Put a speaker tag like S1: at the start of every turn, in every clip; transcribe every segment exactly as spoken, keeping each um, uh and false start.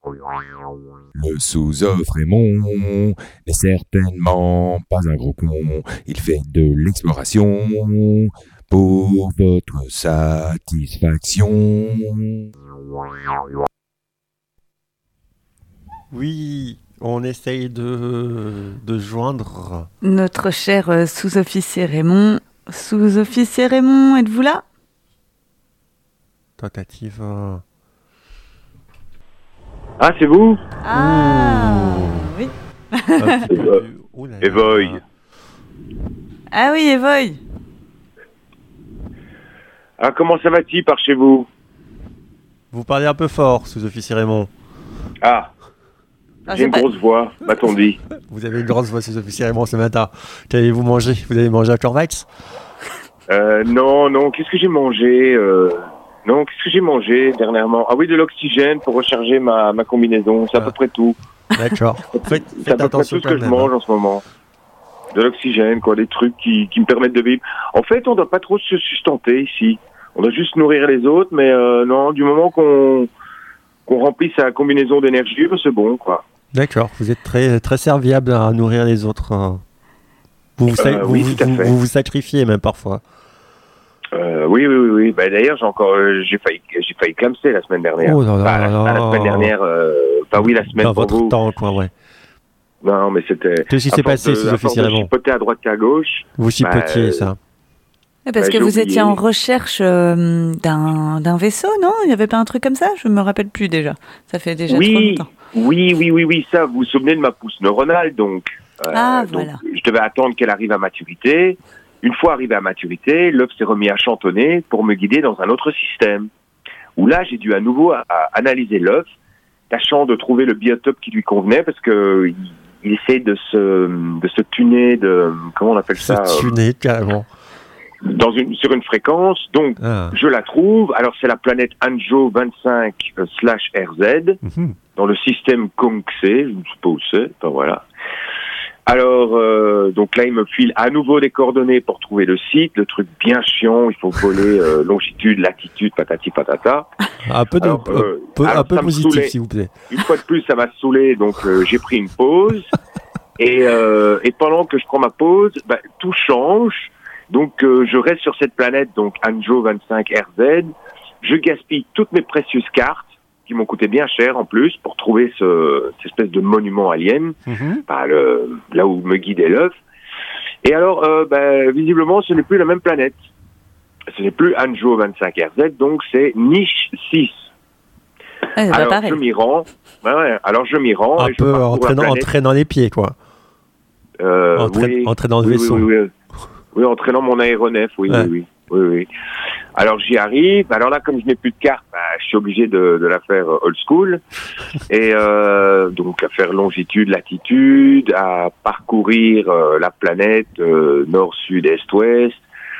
S1: Le sous-off Raymond n'est certainement pas un gros con. Il fait de l'exploration pour votre satisfaction.
S2: Oui, on essaye de, de joindre...
S3: Notre cher euh, sous-officier Raymond. Sous-officier Raymond, êtes-vous là ?
S2: Tentative... euh,
S4: Ah, c'est vous?
S3: Ah, oui.
S2: un petit peu plus- oh là là.
S4: Evoy.
S3: Ah oui, Evoy.
S4: Ah, comment ça va-t-il par chez vous?
S2: Vous parlez un peu fort, sous-officier Raymond.
S4: Ah,
S3: Ah,
S4: j'ai
S3: c'est
S4: une
S3: pas-
S4: grosse voix, m'a-t-on dit.
S2: Vous avez une grosse voix, sous-officier Raymond, ce matin. Qu'allez-vous manger? Vous avez mangé à Corvex?
S4: Euh, non, non, qu'est-ce que j'ai mangé euh... Non, qu'est-ce que j'ai mangé dernièrement? Ah oui, de l'oxygène pour recharger ma, ma combinaison, c'est à
S2: Ah.
S4: peu près tout.
S2: D'accord. Faites,
S4: C'est à
S2: faites
S4: peu près
S2: attention
S4: tout ce
S2: quand
S4: que je
S2: même.
S4: mange en ce moment. De l'oxygène, quoi, des trucs qui, qui me permettent de vivre. En fait, on doit pas trop se sustenter ici. On doit juste nourrir les autres, mais euh, non, du moment qu'on qu'on remplit sa combinaison d'énergie, ben, c'est bon, quoi.
S2: D'accord, vous êtes très, très serviable à nourrir les autres. hein. Vous vous, sa-
S4: Euh,
S2: vous,
S4: oui,
S2: vous,
S4: tout à fait.
S2: vous vous sacrifiez même parfois.
S4: Euh, oui, oui, oui, oui. Bah, d'ailleurs, j'ai encore, euh, j'ai failli, j'ai failli clamser la semaine dernière.
S2: Oh là là
S4: Enfin, la,
S2: là
S4: pas la
S2: là.
S4: semaine dernière, euh, enfin oui, la semaine
S2: Dans
S4: pour
S2: votre
S4: vous.
S2: temps, quoi, ouais.
S4: Non, mais c'était.
S2: Qu'est-ce qui
S4: à
S2: s'est
S4: force
S2: passé,
S4: de- à force
S2: sous-officier
S4: de
S2: Raymond?
S4: chipoter à droite et à gauche.
S2: Vous chipotiez,
S4: Bah,
S2: ça.
S3: Eh, Parce
S4: Bah,
S3: que
S4: j'ai
S3: vous
S4: oublié.
S3: étiez en recherche euh, d'un, d'un vaisseau, non? Il n'y avait pas un truc comme ça? Je me rappelle plus déjà. Ça fait déjà trop
S4: Oui,
S3: longtemps.
S4: oui, oui, oui, oui, ça, vous vous souvenez de ma pousse neuronale, donc. Euh,
S3: Ah,
S4: donc,
S3: voilà.
S4: je devais attendre qu'elle arrive à maturité. Une fois arrivée à maturité, l'œuf s'est remis à chantonner pour me guider dans un autre système. Où là, j'ai dû à nouveau à, à analyser l'œuf, tâchant de trouver le biotope qui lui convenait, parce que il, il essaie de se, de se tuner, de, comment on appelle ça?
S2: Se
S4: euh,
S2: tuner, carrément.
S4: dans une, sur une fréquence, donc
S2: Ah.
S4: je la trouve. Alors c'est la planète Anjo vingt-cinq slash R Z
S2: Mhm.
S4: dans le système Kongse, je ne sais pas où c'est, enfin voilà. Alors euh, donc là il me file à nouveau des coordonnées pour trouver le site, le truc bien chiant, il faut voler euh, longitude, latitude, patati patata.
S2: Un peu, de,
S4: Alors, euh,
S2: un peu,
S4: alors,
S2: un peu
S4: ça me
S2: positif,
S4: saoulait.
S2: s'il vous plaît.
S4: Une fois de plus ça m'a saoulé, donc euh, j'ai pris une pause et, euh, et pendant que je prends ma pause, bah, tout change. Donc euh, je reste sur cette planète, donc Anjo vingt-cinq R Z. Je gaspille toutes mes précieuses cartes, qui m'ont coûté bien cher en plus, pour trouver ce, cette espèce de monument alien,
S2: Mhm.
S4: bah, le, là où me guidait l'œuf. Et alors, euh, bah, visiblement, ce n'est plus la même planète. Ce n'est plus Anjo vingt-cinq R Z, donc c'est Niche six.
S3: Ah, c'est pas
S4: Alors
S3: pareil.
S4: je m'y rends. Ouais, ouais, alors je m'y rends.
S2: Un
S4: et je
S2: peu
S4: parcours la
S2: entraînant,
S4: planète.
S2: entraînant les pieds, quoi.
S4: Euh,
S2: Entraîne-
S4: oui.
S2: entraînant le
S4: Oui,
S2: vaisseau.
S4: Oui, oui, oui. Oui, entraînant mon aéronef, oui,
S2: Ouais.
S4: oui, oui, oui, oui. Alors j'y arrive. Alors là, comme je n'ai plus de carte, bah, je suis obligé de, de la faire euh, old school. Et euh, donc à faire longitude, latitude, à parcourir euh, la planète euh, nord, sud, est, ouest.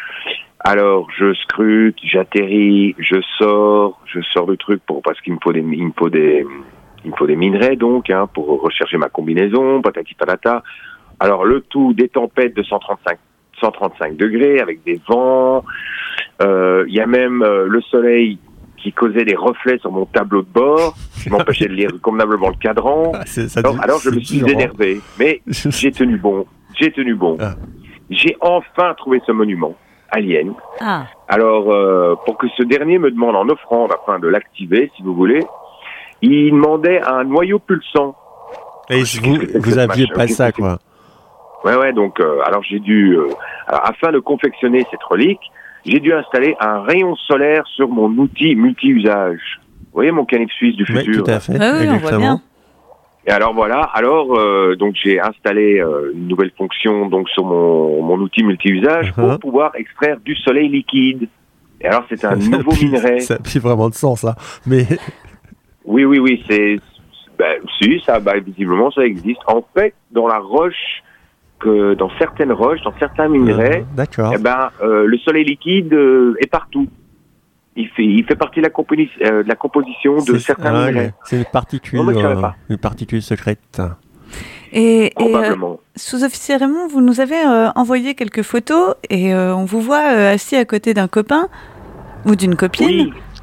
S4: Alors je scrute, j'atterris, je sors, je sors le truc pour parce qu'il me faut des, il me faut des, il me faut des minerais donc hein, pour rechercher ma combinaison, patati patata. Alors le tout des tempêtes de cent trente-cinq, cent trente-cinq degrés avec des vents. Euh, Il y a même euh, le soleil qui causait des reflets sur mon tableau de bord, qui m'empêchait de lire convenablement le cadran.
S2: Ah, c'est- ça
S4: Alors,
S2: dit-
S4: alors je
S2: c'est
S4: me suis
S2: dur, hein.
S4: énervé, mais j'ai tenu bon. J'ai tenu bon.
S2: Ah.
S4: J'ai enfin trouvé ce monument alien.
S3: Ah,
S4: Alors, euh, pour que ce dernier me demande en offrande afin de l'activer, si vous voulez, il demandait un noyau pulsant.
S2: Et
S4: Qu'est-ce
S2: vous,
S4: que c'est que
S2: vous
S4: cette
S2: aviez
S4: machin
S2: pas
S4: Qu'est-ce
S2: ça,
S4: que c'est
S2: quoi.
S4: Ouais, ouais, donc, euh, alors j'ai dû, euh, alors, afin de confectionner cette relique, j'ai dû installer un rayon solaire sur mon outil multi-usage. Vous voyez mon canif suisse du
S2: Oui,
S4: futur
S2: tout à fait.
S3: oui, oui, on voit
S2: exactement.
S3: bien.
S4: Et alors voilà, alors euh, donc j'ai installé euh, une nouvelle fonction donc sur mon, mon outil multi-usage pour
S2: Uh-huh.
S4: pouvoir extraire du soleil liquide. Et alors c'est un
S2: Ça
S4: nouveau
S2: pue-
S4: minerai.
S2: Ça pue vraiment de sens, ça. Mais
S4: Oui, oui, oui, c'est, ben, si, ça, bah, visiblement, ça existe. En fait, dans la roche, que dans certaines roches, dans certains minerais,
S2: Euh, D'accord.
S4: eh ben, euh, le soleil liquide euh, est partout. Il fait, il fait partie de la, componi- euh, de la composition de
S2: C'est-
S4: certains
S2: ah,
S4: minerais.
S2: ouais. C'est une particule,
S4: Non, mais je savais
S2: euh,
S4: pas.
S2: une particule secrète.
S3: Et, et euh,
S4: Probablement.
S3: sous-officier Raymond, vous nous avez euh, envoyé quelques photos et euh, on vous voit euh, assis à côté d'un copain ou d'une copine.
S4: Oui.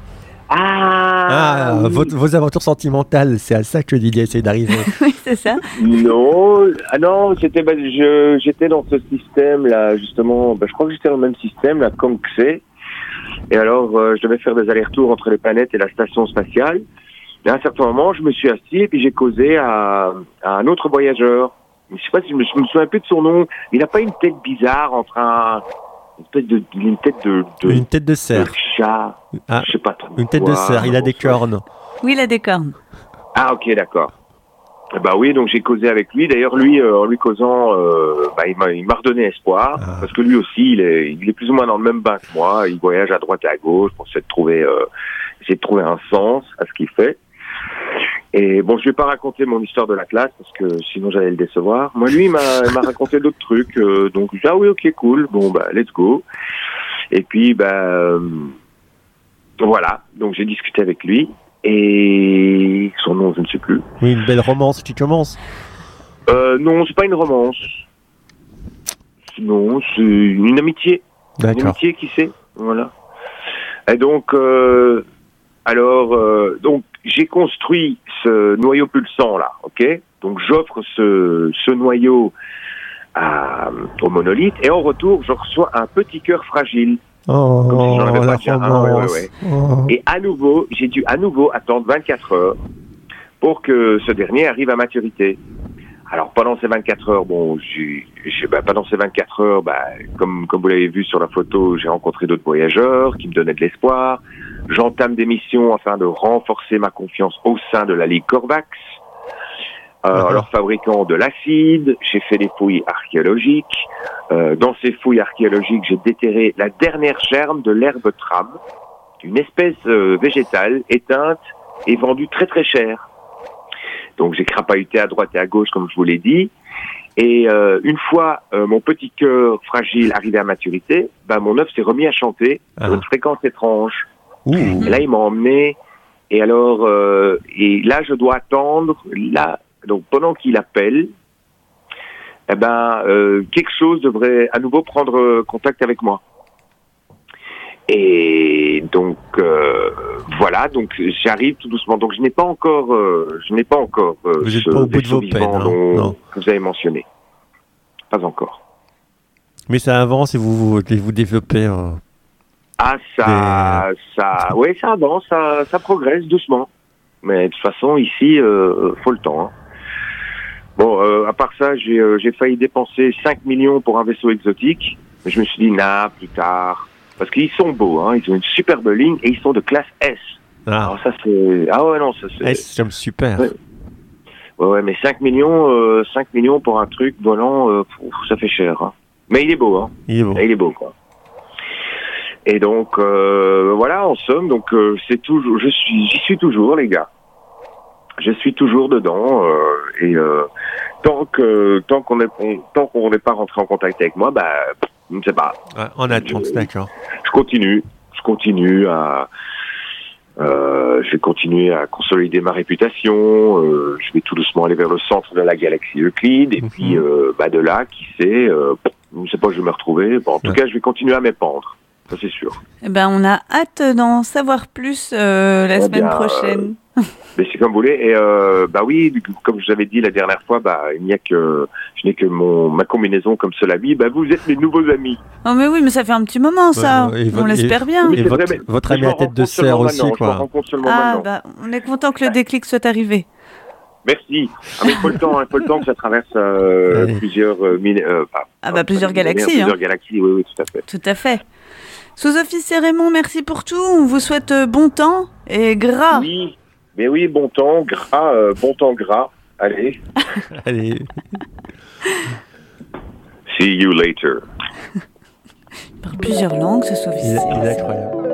S4: Ah,
S2: Ah,
S4: oui.
S2: vos, vos aventures sentimentales, c'est à ça que Didier essaie d'arriver.
S3: Oui, c'est ça.
S4: Non, ah non, c'était bah, je j'étais dans ce système là justement. Bah, je crois que j'étais dans le même système là, comme que c'est. Et alors, euh, je devais faire des allers-retours entre les planètes et la station spatiale. Et à un certain moment, je me suis assis et puis j'ai causé à, à un autre voyageur. Je sais pas si je me, je me souviens plus de son nom. Il n'a pas une tête bizarre entre un une espèce de une tête de, de,
S2: Une tête de
S4: de
S2: cerf.
S4: chat.
S2: Ah,
S4: Je sais pas trop.
S2: une tête de
S4: quoi.
S2: cerf, il a des cornes.
S3: Oui, il a des cornes.
S4: Ah ok, d'accord. Bah oui, donc j'ai causé avec lui. D'ailleurs, lui, euh, en lui causant, euh, bah, il m'a, il m'a redonné espoir,
S2: Ah.
S4: parce que lui aussi, il est, il est plus ou moins dans le même bain que moi. Il voyage à droite et à gauche pour essayer de trouver, euh, essayer de trouver un sens à ce qu'il fait. Et bon, je vais pas raconter mon histoire de la classe parce que sinon j'allais le décevoir. Moi, lui, il m'a, il m'a raconté d'autres trucs. Euh, donc, j'ai dit, ah oui, ok, cool. Bon, bah, let's go. Et puis, bah, euh, voilà. Donc, j'ai discuté avec lui. Et son nom, je ne sais plus.
S2: Oui, une belle romance qui commence.
S4: Euh, non, c'est pas une romance. Non, c'est une amitié. Une
S2: D'accord.
S4: amitié, qui sait. Voilà. Et donc, euh, alors, euh, donc, j'ai construit ce noyau pulsant là, ok. Donc, j'offre ce, ce noyau à, au monolithe, et en retour, je reçois un petit cœur fragile.
S2: Oh,
S4: Comme si j'en avais
S2: la
S4: pas déjà un, ouais,
S2: romance.
S4: ouais,
S2: Oh.
S4: Et à nouveau, j'ai dû à nouveau attendre vingt-quatre heures pour que ce dernier arrive à maturité. Alors pendant ces vingt-quatre heures, bon, j'ai, j'ai, bah, pendant ces vingt-quatre heures, bah, comme comme vous l'avez vu sur la photo, j'ai rencontré d'autres voyageurs qui me donnaient de l'espoir. J'entame des missions afin de renforcer ma confiance au sein de la Ligue Corvax. Euh,
S2: Uh-huh.
S4: Alors fabriquant de l'acide, j'ai fait des fouilles archéologiques. Euh, dans ces fouilles archéologiques, j'ai déterré la dernière germe de l'herbe trame, une espèce euh, végétale éteinte et vendue très très cher. Donc j'ai crapahuté à droite et à gauche, comme je vous l'ai dit. Et euh, une fois euh, mon petit cœur fragile arrivé à maturité, bah, mon œuf s'est remis à chanter sur
S2: Ah.
S4: une fréquence étrange.
S2: Ouh.
S4: Et là, il m'a emmené. Et alors, euh, et là, je dois attendre. Là, donc pendant qu'il appelle, eh ben, euh, quelque chose devrait à nouveau prendre contact avec moi. Et donc euh, voilà, donc j'arrive tout doucement. Donc je n'ai pas encore, euh, je n'ai pas encore euh,
S2: Vous êtes
S4: ce
S2: pas au bout de
S4: vaisseau
S2: vos
S4: vivant
S2: peines, hein,
S4: dont-
S2: non.
S4: que vous avez mentionné. Pas encore.
S2: Mais ça avance et vous vous, vous développez. euh,
S4: Ah ça, ça, ouais, ça avance, ça, ça progresse doucement. Mais de toute façon ici, euh, faut le temps. Hein. Bon, euh, à part ça, j'ai, euh, j'ai failli dépenser cinq millions pour un vaisseau exotique. Mais je me suis dit, nah, plus tard. Parce qu'ils sont beaux, hein, ils ont une superbe ligne et ils sont de classe S.
S2: Ah,
S4: Alors ça c'est, ah ouais non, ça c'est.
S2: eh, c'est comme super.
S4: Ouais. Ouais, ouais, mais cinq millions, euh, cinq millions pour un truc volant, euh, pff, ça fait cher. Hein. Mais il est beau, hein.
S2: Il est beau.
S4: Il est beau, quoi. Et donc, euh, voilà, en somme, donc euh, c'est toujours, je suis, j'y suis toujours, les gars. Je suis toujours dedans euh, et euh, tant que tant qu'on est on- tant qu'on n'est pas rentré en contact avec moi, bah, je ne sais pas.
S2: Ah, en attente,
S4: Je-
S2: d'accord.
S4: Je continue, je continue à, euh, je vais continuer à consolider ma réputation. Euh, je vais tout doucement aller vers le centre de la galaxie Euclide et
S2: Mhm.
S4: puis euh, bah de là, qui sait, euh, je ne sais pas où je vais me retrouver. Bon, en tout
S2: Ouais.
S4: cas, je vais continuer à m'épandre, ça c'est sûr.
S3: Eh ben, on a hâte d'en savoir plus euh, la
S4: Eh
S3: semaine
S4: bien,
S3: prochaine.
S4: Mais c'est comme vous voulez. Et euh, bah oui, comme je vous avais dit la dernière fois, bah il n'y a que, je n'ai que mon ma combinaison comme seul ami. Bah vous êtes mes nouveaux amis.
S3: Oh, mais oui, mais ça fait un petit moment, ça.
S2: Ouais, ouais, et
S3: on
S2: votre-
S3: l'espère
S2: et-
S3: bien.
S4: Oui,
S2: Et
S4: c'est
S2: votre-
S4: vrai, mais-
S2: votre
S4: mais
S2: ami
S4: je
S2: à
S4: m'en
S2: tête de
S4: rencontre seulement
S2: cerf aussi,
S4: maintenant,
S2: quoi.
S4: Je m'en rencontre seulement
S3: Ah,
S4: maintenant.
S3: bah, on est content que le déclic soit arrivé.
S4: Merci. Ah, mais il faut le temps, il faut le temps que ça traverse euh,
S2: Ouais.
S4: plusieurs euh, mille- euh, pas-
S3: Ah,
S4: pas-
S3: bah, plusieurs
S4: pas des millénaires,
S3: galaxies, hein.
S4: Plusieurs galaxies, oui, oui, tout à fait.
S3: Tout à fait. Sous-office et Raymond, merci pour tout. On vous souhaite euh, bon temps et gras.
S4: Oui, mais oui, bon temps, gras, euh, bon temps gras. Allez,
S2: Allez,
S4: see you later.
S3: Par plusieurs langues, ce
S2: il,
S3: sous-office.
S2: il est incroyable.